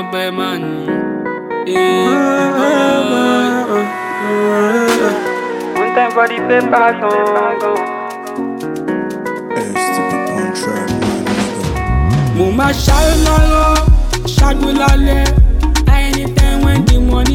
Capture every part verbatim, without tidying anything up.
boy man. One time for the paper song. Mo ma ṣayọ lọ́rọ̀, ṣàgbé lálẹ́, anytime when the money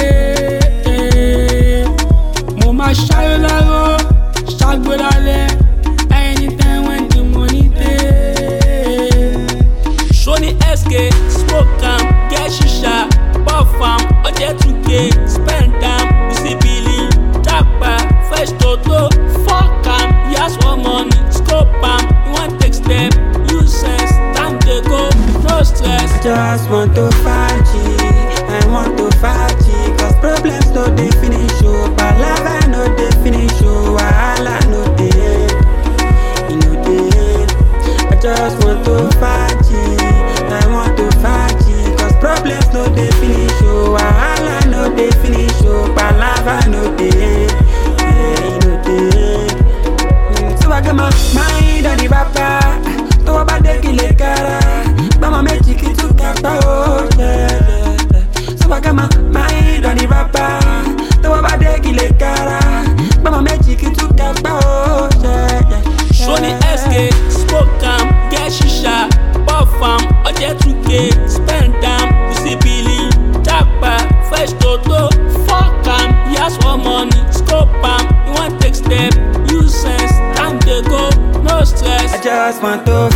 dey. Mo ma ṣayọ lọ́rọ̀, ṣàgbé lálẹ́, anytime when the money dey. Shoni S K, smoke am, get shisha, puff am, ọjẹ́ two K, spend am, you see billing, japa, fresh toto, fuck am, yas for money, scope am, you wan take step, use sense, time dey go, no stress. I just want to party, I want to party, cause problems no dey finish oh, palava no dey finish oh, wahala no dey, e no dey. I just want to party, I want to party, cause problems no dey finish oh, wahala no dey finish oh, palava no dey, e no dey. So I get my mind on the baba, to about the kile kara. Mama make you to kapa oh yeah, yeah. So I got my mind on the rapper. To about the kile kara. Mama make you to kapa oh yeah, yeah. Shoni S K, smoke am, get shisha, puff am, ọjẹ́ two K, spend am, you see billing, japa, fresh toto, fuck am, yas for money, scope am, you wan take step, use sense, time dey go, no stress. I just want to